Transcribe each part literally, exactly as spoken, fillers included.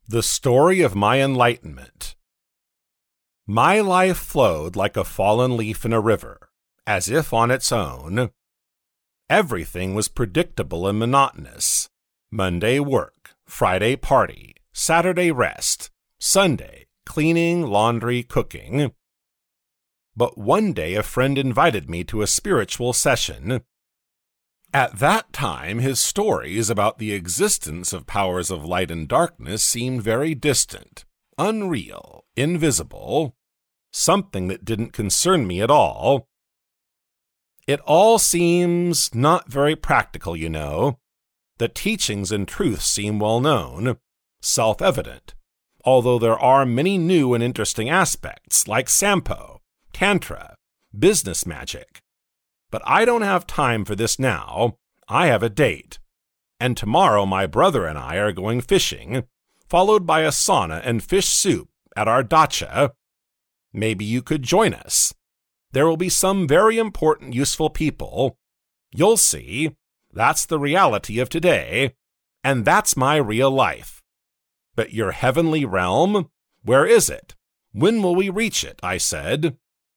The story of my enlightenment. My life flowed like a fallen leaf in a river, as if on its own. Everything was predictable and monotonous. Monday work, Friday party, Saturday rest, Sunday cleaning, laundry, cooking. But one day a friend invited me to a spiritual session. At that time, his stories about the existence of powers of light and darkness seemed very distant, unreal, invisible, something that didn't concern me at all. It all seems not very practical, you know. The teachings and truths seem well known, self-evident, although there are many new and interesting aspects, like Sampo, Tantra, business magic. But I don't have time for this now. I have a date. And tomorrow my brother and I are going fishing, followed by a sauna and fish soup at our dacha. Maybe you could join us. There will be some very important, useful people. You'll see. That's the reality of today. And that's my real life. But your heavenly realm? Where is it? When will we reach it? I said.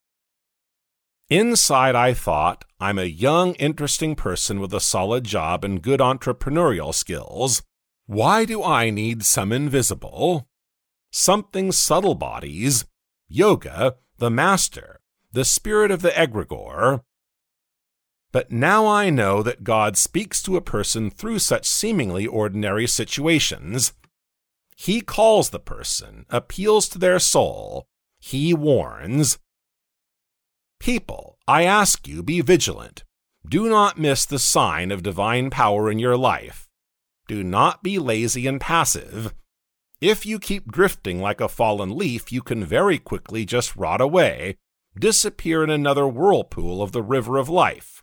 Inside, I thought, I'm a young, interesting person with a solid job and good entrepreneurial skills. Why do I need some invisible? Something subtle bodies, yoga, the master, the spirit of the egregore. But now I know that God speaks to a person through such seemingly ordinary situations. He calls the person, appeals to their soul. He warns. People, I ask you, be vigilant. Do not miss the sign of divine power in your life. Do not be lazy and passive. If you keep drifting like a fallen leaf, you can very quickly just rot away, disappear in another whirlpool of the river of life.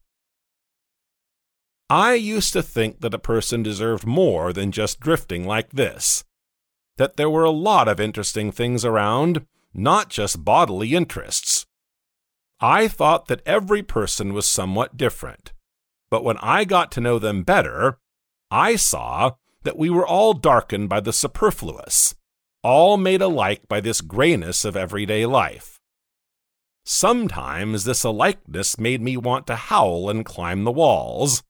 I used to think that a person deserved more than just drifting like this, that there were a lot of interesting things around, not just bodily interests. I thought that every person was somewhat different, but when I got to know them better, I saw that we were all darkened by the superfluous, all made alike by this grayness of everyday life. Sometimes this alikeness made me want to howl and climb the walls.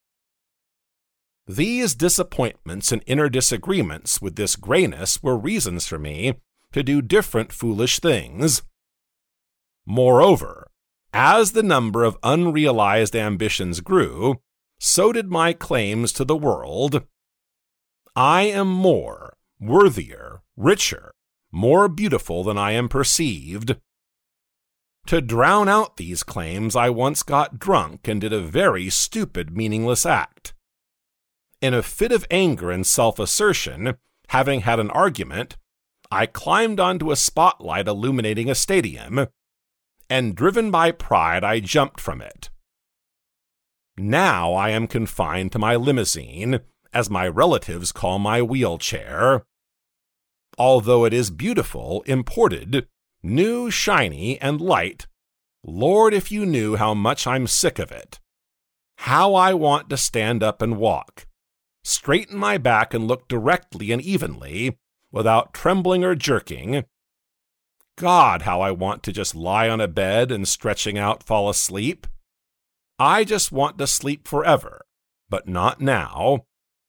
These disappointments and inner disagreements with this grayness were reasons for me to do different foolish things. Moreover, as the number of unrealized ambitions grew, so did my claims to the world. I am more, worthier, richer, more beautiful than I am perceived. To drown out these claims, I once got drunk and did a very stupid, meaningless act. In a fit of anger and self-assertion, having had an argument, I climbed onto a spotlight illuminating a stadium, and driven by pride, I jumped from it. Now I am confined to my limousine, as my relatives call my wheelchair. Although it is beautiful, imported, new, shiny, and light, Lord, if you knew how much I'm sick of it. How I want to stand up and walk, straighten my back and look directly and evenly, without trembling or jerking. God, how I want to just lie on a bed and stretching out fall asleep. I just want to sleep forever, but not now.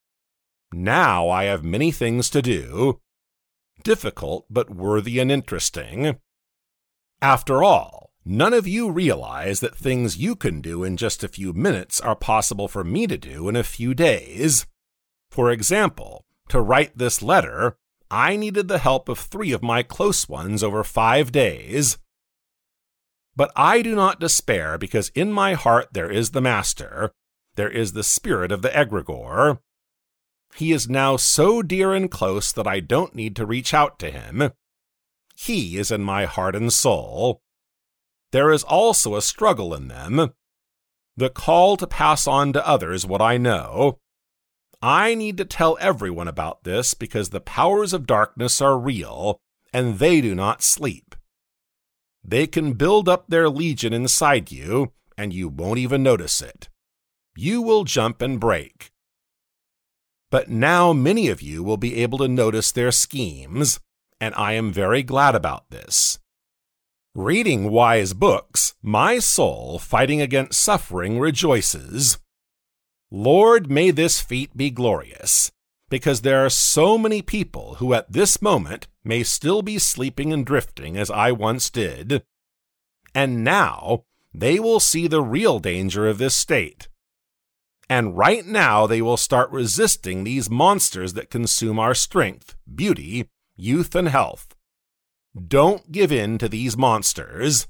Now I have many things to do, difficult but worthy and interesting. After all, none of you realize that things you can do in just a few minutes are possible for me to do in a few days. For example, to write this letter, I needed the help of three of my close ones over five days. But I do not despair, because in my heart there is the Master, there is the spirit of the egregore. He is now so dear and close that I don't need to reach out to him. He is in my heart and soul. There is also a struggle in them, the call to pass on to others what I know. I need to tell everyone about this because the powers of darkness are real, and they do not sleep. They can build up their legion inside you, and you won't even notice it. You will jump and break. But now many of you will be able to notice their schemes, and I am very glad about this. Reading wise books, my soul, fighting against suffering, rejoices. Lord, may this feat be glorious, because there are so many people who at this moment may still be sleeping and drifting as I once did, and now they will see the real danger of this state. And right now they will start resisting these monsters that consume our strength, beauty, youth, and health. Don't give in to these monsters.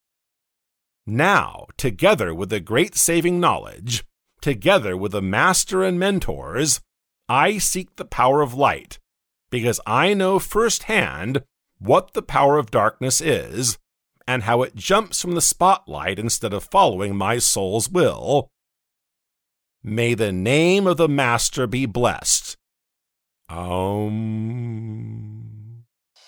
Now, together with the great saving knowledge, together with the master and mentors, I seek the power of light, because I know firsthand what the power of darkness is, and how it jumps from the spotlight instead of following my soul's will. May the name of the Master be blessed. Om.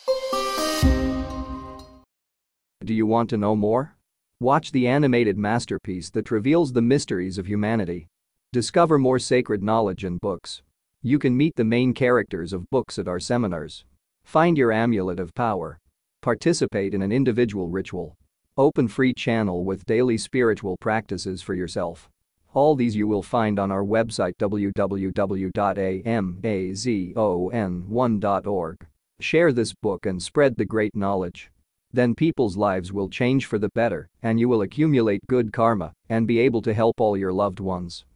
Do you want to know more? Watch the animated masterpiece that reveals the mysteries of humanity. Discover more sacred knowledge in books. You can meet the main characters of books at our seminars. Find your amulet of power. Participate in an individual ritual. Open free channel with daily spiritual practices for yourself. All these you will find on our website w w w dot amazon one dot org. Share this book and spread the great knowledge. Then people's lives will change for the better, and you will accumulate good karma and be able to help all your loved ones.